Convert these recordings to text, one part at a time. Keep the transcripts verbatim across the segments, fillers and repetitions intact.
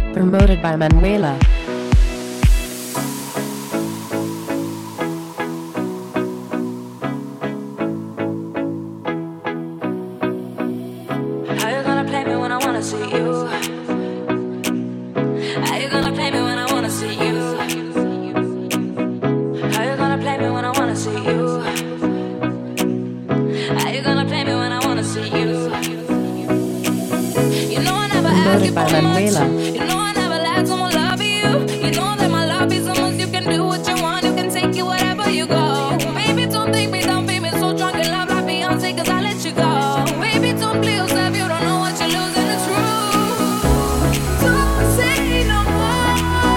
Promoted by Manuela. How you gonna play me when I wanna see you? How you gonna play me when I wanna see you? How you gonna play me when I wanna see you? How you gonna play me when I wanna see you? You know I never ask you for much. You know I never let someone love you. You know that my love is so much you can do what you want. You can take it wherever you go. Baby, don't think me down, baby, so drunk in love like Beyonce, cause I let you go. Baby, don't play yourself, you don't know what you're losing, it's true. Don't say no more.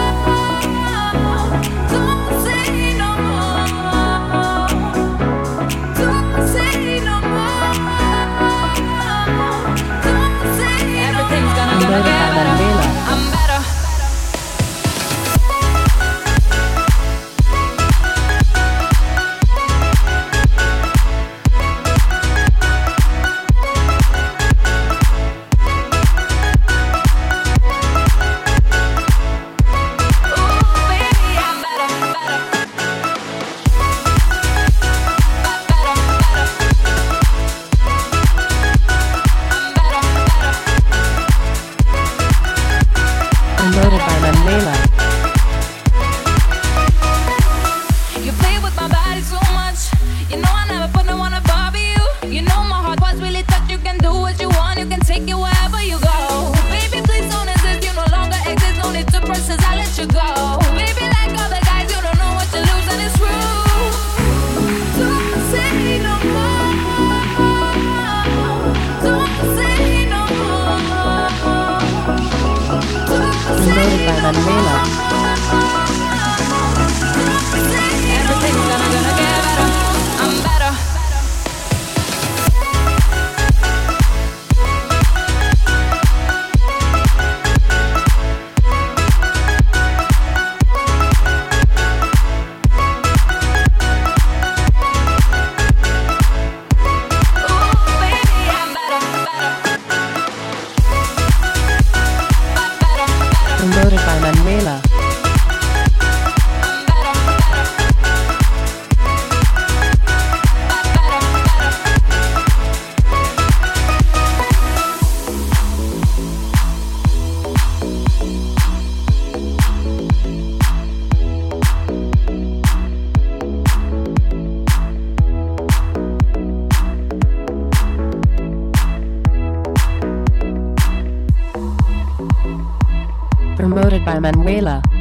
Don't say no more. Don't say no more. Don't say no more. Everything's gonna, gonna get better. I'm better. Promoted by Manuela. You play with my body so much. You know I never put no one above you. You know my heart was really touched. You can do what you want. You can take it wherever you go. Baby, please don't insist. You no longer exist. No need to process. I let you go. Baby, like other guys, you don't know what you're losing. It's true. Don't say no more. Don't say no more. Promoted by Manuela. Everything's gonna, gonna get better. I'm better. Ooh, baby, I'm better, better. Better, better. Promoted by Manuela. Promoted by Manuela.